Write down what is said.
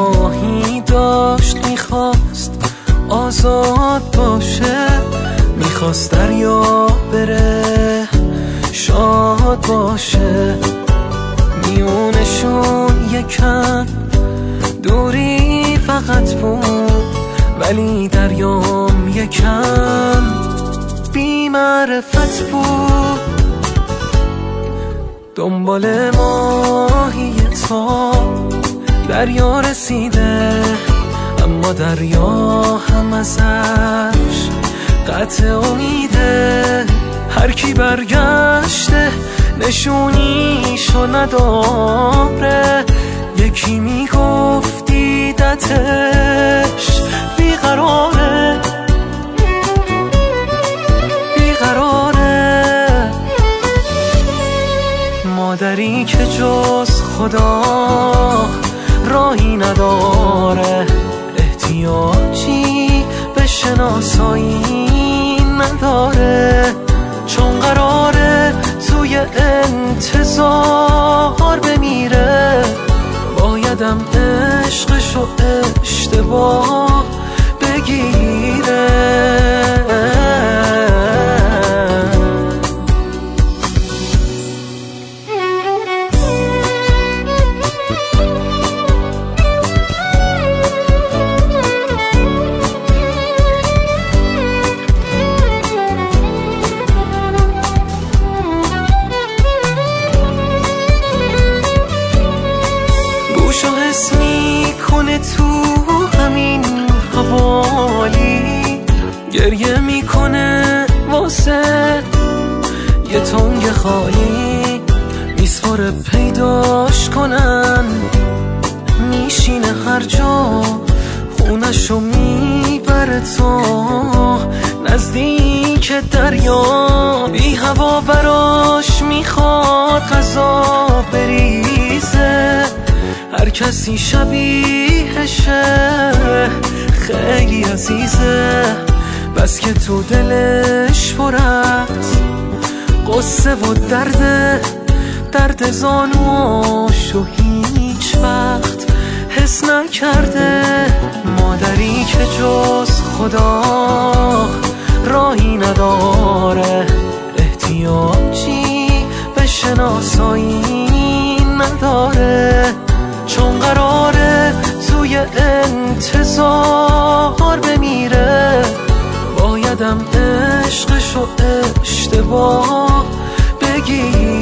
ماهی داشت میخواست آزاد باشه، میخواست دریا بره شاد باشه. میونشون یکم دوری فقط بود، ولی دریام یکم بی معرفت بود. دنبال ماهی تا دریا رسیده، اما دریا هم ازش قطع امیده. هر کی برگشته نشونیشو نداره، یکی میگفت دیدتش بیقراره بیقراره. مادری که جز خدا راهی نداره، احتیاجی به شناسایی نداره. چون قراره توی انتظار بمیره، بایدم عشقشو اشتباه بگیره. تو همین حوالی گریه میکنه واسه یه تنگ خالی. میسپاره پیداش کنن، میشینه هر جا، خونشو میبره تا نزدیک دریا. بی هوا براش میخواد غذا بریزه، هر کسی شبیهشه خیلی عزیزه. بس که تو دلش پر از قصه و درد زانواشو هیچ وقت حس نکرده. مادری که جز خدا راهی نداره، احتیاجی به شناسایی نداره. چون قراره توی انتظار بمیره، بایدم عشقشو اشتباه بگیره.